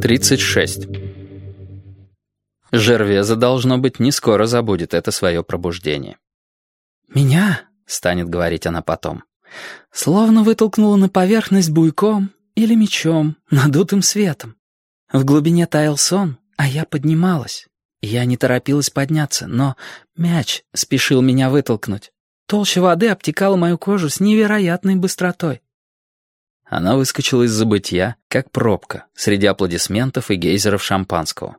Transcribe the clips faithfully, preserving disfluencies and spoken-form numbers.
тридцать шесть. Жервеза, должно быть, не скоро забудет это свое пробуждение. «Меня, — станет говорить она потом, — словно вытолкнуло на поверхность буйком или мечом, надутым светом. В глубине таял сон, а я поднималась. Я не торопилась подняться, но мяч спешил меня вытолкнуть. Толща воды обтекала мою кожу с невероятной быстротой». Она выскочила из забытья, как пробка, среди аплодисментов и гейзеров шампанского.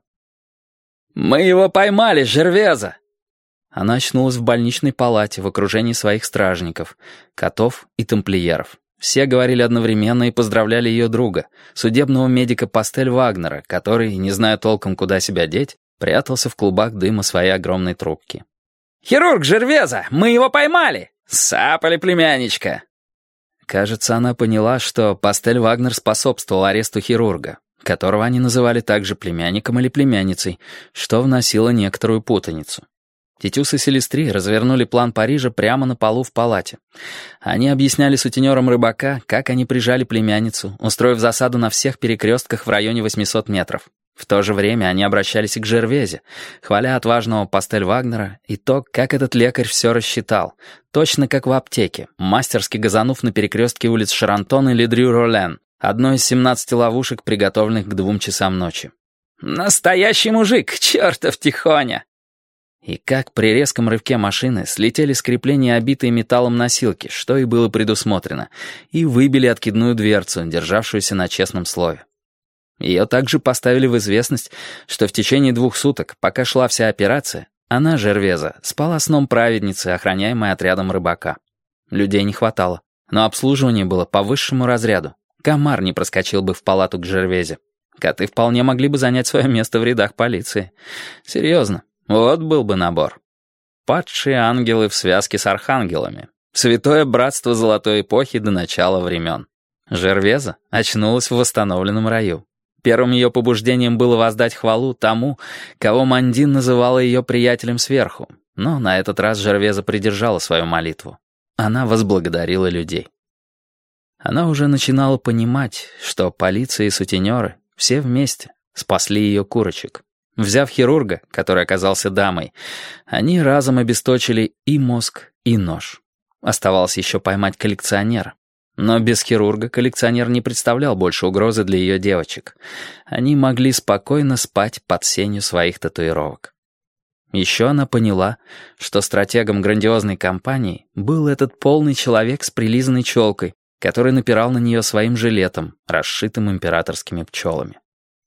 «Мы его поймали, Жервеза!» Она очнулась в больничной палате в окружении своих стражников, котов и тамплиеров. Все говорили одновременно и поздравляли ее друга, судебного медика Пастель Вагнера, который, не зная толком, куда себя деть, прятался в клубах дыма своей огромной трубки. «Хирург Жервеза! Мы его поймали! Сапали, племянничка!» Кажется, она поняла, что Пастель Вагнер способствовал аресту хирурга, которого они называли также племянником или племянницей, что вносило некоторую путаницу. Титюс и Селестри развернули план Парижа прямо на полу в палате. Они объясняли сутенерам рыбака, как они прижали племянницу, устроив засаду на всех перекрестках в районе восьмисот метров. В то же время они обращались и к Жервезе, хваля отважного Пастель Вагнера и то, как этот лекарь все рассчитал, точно как в аптеке, мастерски газанув на перекрестке улиц Шарантон и Ледрю-Ролен, одной из семнадцати ловушек, приготовленных к двум часам ночи. «Настоящий мужик, чертов тихоня!» И как при резком рывке машины слетели с крепления обитые металлом носилки, что и было предусмотрено, и выбили откидную дверцу, державшуюся на честном слове. Ее также поставили в известность, что в течение двух суток, пока шла вся операция, она, Жервеза, спала сном праведницы, охраняемой отрядом рыбака. Людей не хватало, но обслуживание было по высшему разряду. Комар не проскочил бы в палату к Жервезе. Коты вполне могли бы занять свое место в рядах полиции. Серьезно, вот был бы набор. Падшие ангелы в связке с архангелами. Святое братство золотой эпохи до начала времен. Жервеза очнулась в восстановленном раю. Первым ее побуждением было воздать хвалу тому, кого Мандин называла ее приятелем сверху. Но на этот раз Жервеза придержала свою молитву. Она возблагодарила людей. Она уже начинала понимать, что полиция и сутенеры все вместе спасли ее курочек. Взяв хирурга, который оказался дамой, они разом обесточили и мозг, и нож. Оставалось еще поймать коллекционера. Но без хирурга коллекционер не представлял больше угрозы для ее девочек. Они могли спокойно спать под сенью своих татуировок. Еще она поняла, что стратегом грандиозной кампании был этот полный человек с прилизанной челкой, который напирал на нее своим жилетом, расшитым императорскими пчелами.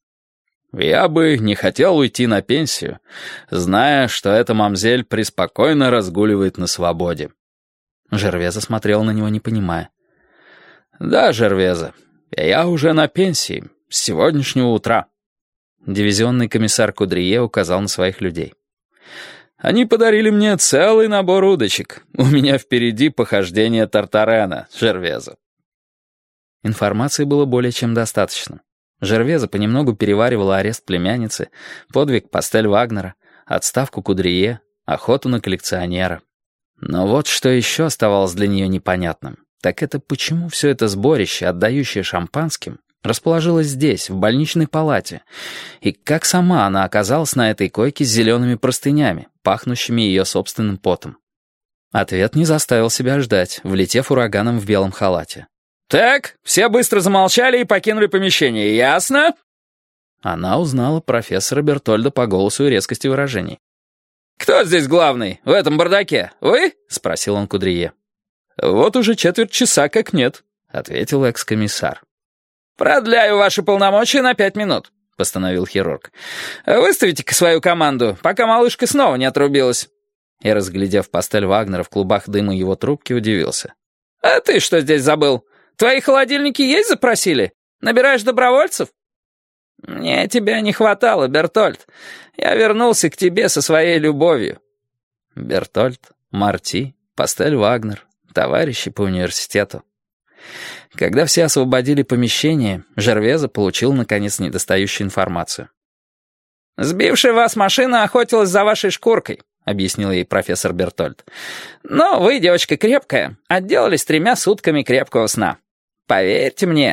«Я бы не хотел уйти на пенсию, зная, что эта мамзель преспокойно разгуливает на свободе». Жервеза смотрела на него, не понимая. «Да, Жервеза, я уже на пенсии, с сегодняшнего утра». Дивизионный комиссар Кудрие указал на своих людей. «Они подарили мне целый набор удочек. У меня впереди похождение Тартарена, Жервеза». Информации было более чем достаточно. Жервеза понемногу переваривала арест племянницы, подвиг Пастель Вагнера, отставку Кудрие, охоту на коллекционера. Но вот что еще оставалось для нее непонятным. Так это почему все это сборище, отдающее шампанским, расположилось здесь, в больничной палате, и как сама она оказалась на этой койке с зелеными простынями, пахнущими ее собственным потом. Ответ не заставил себя ждать, влетев ураганом в белом халате. «Так, все быстро замолчали и покинули помещение, ясно?» Она узнала профессора Бертольда по голосу и резкости выражений. «Кто здесь главный, в этом бардаке? Вы?» — спросил он Кудрие. «Вот уже четверть часа как нет», — ответил экс-комиссар. «Продляю ваши полномочия на пять минут», — постановил хирург. «Выставите-ка свою команду, пока малышка снова не отрубилась». И, разглядев Пастель Вагнера в клубах дыма его трубки, удивился. «А ты что здесь забыл? Твои холодильники есть запросили? Набираешь добровольцев?» «Мне тебя не хватало, Бертольд. Я вернулся к тебе со своей любовью». Бертольд, Марти, Пастель Вагнер, товарищи по университету. Когда все освободили помещение, Жервеза получил, наконец, недостающую информацию. «Сбившая вас машина охотилась за вашей шкуркой», — объяснил ей профессор Бертольд. «Но вы, девочка крепкая, отделались тремя сутками крепкого сна. Поверьте мне».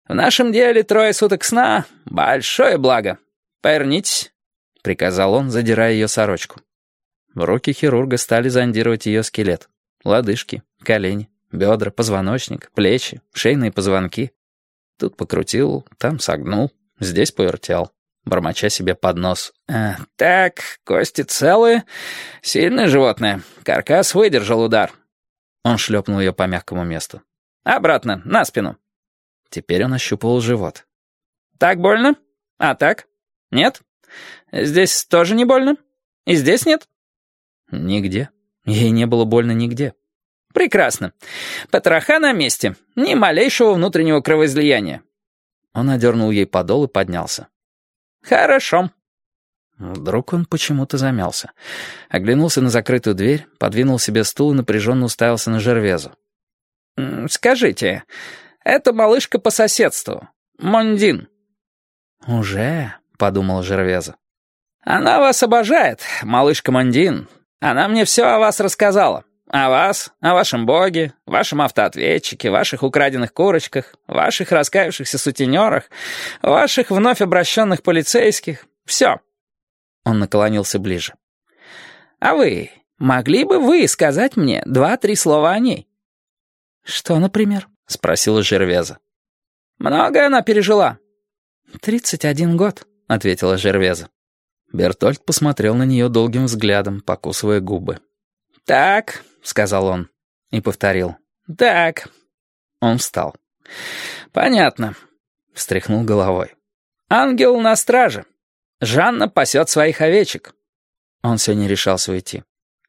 В нашем деле трое суток сна — большое благо. Повернитесь», — приказал он, задирая ее сорочку. Руки хирурга стали зондировать ее скелет. Лодыжки, колени, бедра, позвоночник, плечи, шейные позвонки. Тут покрутил, там согнул, здесь повертел, бормоча себе под нос. «Э, «Так, кости целые, сильное животное, каркас выдержал удар». Он шлепнул ее по мягкому месту. «Обратно, на спину». Теперь он ощупывал живот. «Так больно? А так? Нет? Здесь тоже не больно? И здесь нет?» «Нигде. Ей не было больно нигде». «Прекрасно. Потроха на месте. Ни малейшего внутреннего кровоизлияния». Он одернул ей подол и поднялся. «Хорошо». Вдруг он почему-то замялся. Оглянулся на закрытую дверь, подвинул себе стул и напряженно уставился на Жервезу. «Скажите, это малышка по соседству, Мондин?» «Уже?» — подумала Жервеза. «Она вас обожает, малышка Мондин. Она мне все о вас рассказала. О вас, о вашем боге, вашем автоответчике, ваших украденных курочках, ваших раскаявшихся сутенерах, ваших вновь обращенных полицейских. Все». Он наклонился ближе. «А вы, могли бы вы сказать мне два-три слова о ней?» «Что, например?» — спросила Жервеза. «Много она пережила?» «Тридцать один год», — ответила Жервеза. Бертольд посмотрел на нее долгим взглядом, покусывая губы. «Так», — сказал он и повторил. «Так». Он встал. «Понятно», — встряхнул головой. «Ангел на страже. Жанна пасет своих овечек». Он все не решался уйти.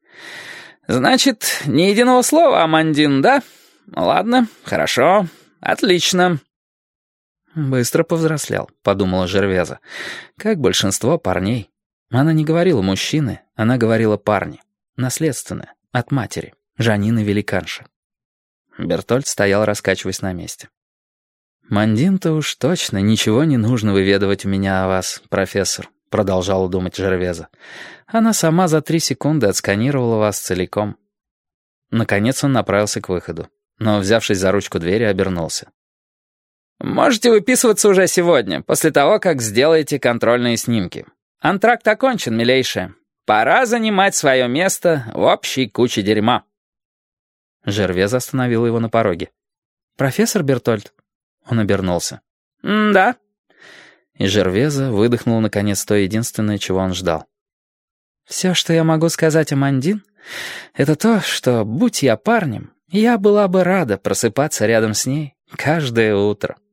«Значит, ни единого слова, Амандин, да? Ладно, хорошо, отлично». «Быстро повзрослел», — подумала Жервеза. «Как большинство парней. Она не говорила мужчины, она говорила парни. Наследственное, от матери, Жанины великанши». Бертольд стоял, раскачиваясь на месте. «Мондин-то уж точно ничего не нужно выведывать у меня о вас, профессор», — продолжала думать Жервеза. «Она сама за три секунды отсканировала вас целиком». Наконец он направился к выходу, но, взявшись за ручку двери, обернулся. «Можете выписываться уже сегодня, после того, как сделаете контрольные снимки. Антракт окончен, милейшая. Пора занимать свое место в общей куче дерьма». Жервеза остановила его на пороге. «Профессор Бертольд?» Он обернулся. «Да». И Жервеза выдохнула наконец то единственное, чего он ждал. «Все, что я могу сказать о Мондин, это то, что, будь я парнем, я была бы рада просыпаться рядом с ней каждое утро».